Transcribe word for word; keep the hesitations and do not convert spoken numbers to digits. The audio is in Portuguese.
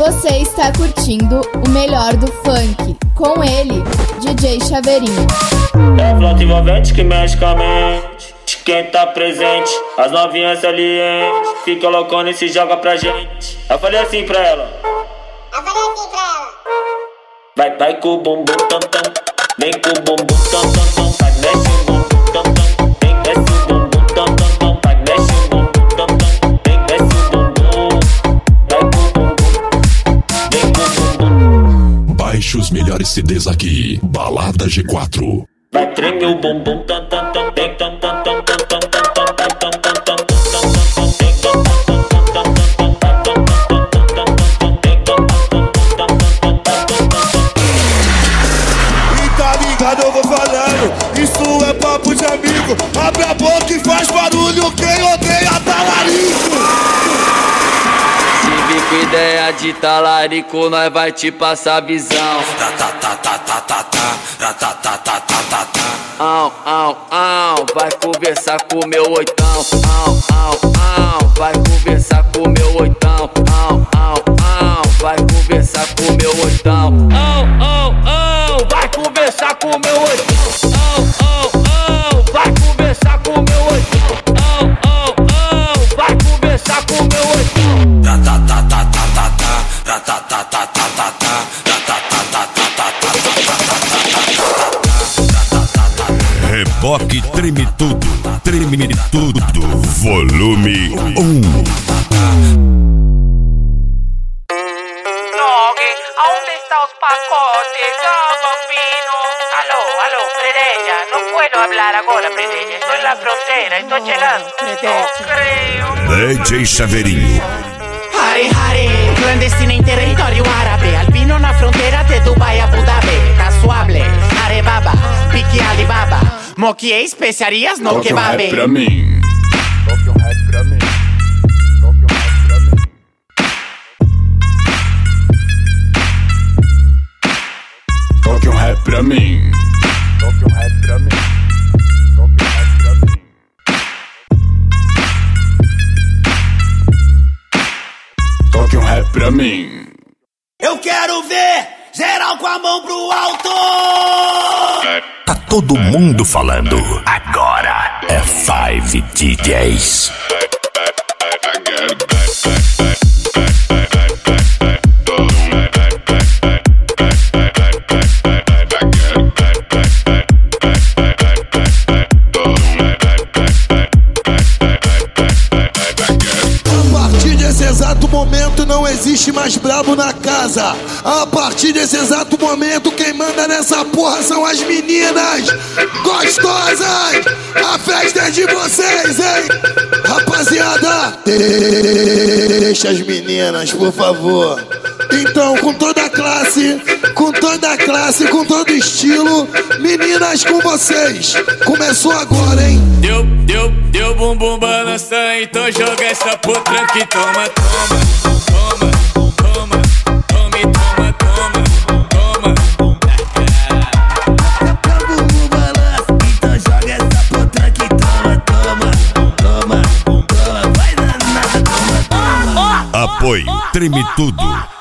Você está curtindo o melhor do funk, com ele, D J Chaveirinho. É flauta envolvente que mexe com a mente de quem tá presente. As novinhas salientes fica loucona e se joga pra gente. Eu falei assim pra ela. Eu falei assim pra ela. Vai, vai com o bumbum tam tam. Vem com o bumbum tam tam tam. Vai, mexe o bumbum tam tam. Vem, desce o bumbum tam tam tam. Vai, mexe o bumbum tam tam. Vem, desce o bumbum. Vai com o bumbum. Vem com o bumbum. Baixe os melhores C Ds aqui. Balada G quatro. Vai, treme o bumbum tam tam tam. Vem tam tam tam tam tam tam tam. Vai tam tam tam tam. Eu vou falando, isso é papo de amigo. Abre a boca e faz barulho, quem odeia talarico. Se vir com ideia de talarico, nós vai te passar visão. Au, au, au, vai conversar com meu oitão. Au, au, au, vai conversar com meu oitão. Au, au, au, vai conversar com meu oitão. Au, au, au, vai conversar com meu oitão. Au, au, au, vai conversar com meu oitão. Au, au, au, vai conversar com meu oitão. Reboque treme tudo, treme tudo, volume um. ¿Dónde están los pacotes? Oh, bambino. Aló, aló, Predella. No puedo hablar ahora, Predella. Estoy en la frontera, estoy llegando. No creo. D J Chaveirinho. Hare, hare, clandestina em território árabe. Albino na fronteira de Dubai a Abu Dhabi. Tá suave, arebaba, pique Alibaba. Moquie especiarias no kebab. Toque um rap pra mim. Toque um rap pra mim. Toque um rap pra mim. Toque um rap pra mim. Toque um rap pra mim. Toque um rap pra mim. Toque um rap pra mim. Eu quero ver geral com a mão pro alto. Tá todo mundo falando. Agora é Five D Js. Exato momento não existe mais brabo na casa. A partir desse exato momento quem manda nessa porra são as meninas gostosas. A festa é de vocês, hein? Rapaziada, deixa as meninas, por favor. Então, com toda a classe, com toda a classe, com todo estilo, meninas com vocês. Começou agora, hein? Deu, deu, deu bumbum balança, então joga essa potranca e toma, toma, toma, toma, tome, toma, toma, toma. Deu bumbum balança, então joga essa potranca e toma, toma, toma, toma. Vai danada, toma, toma. Apoio Treme Tudo.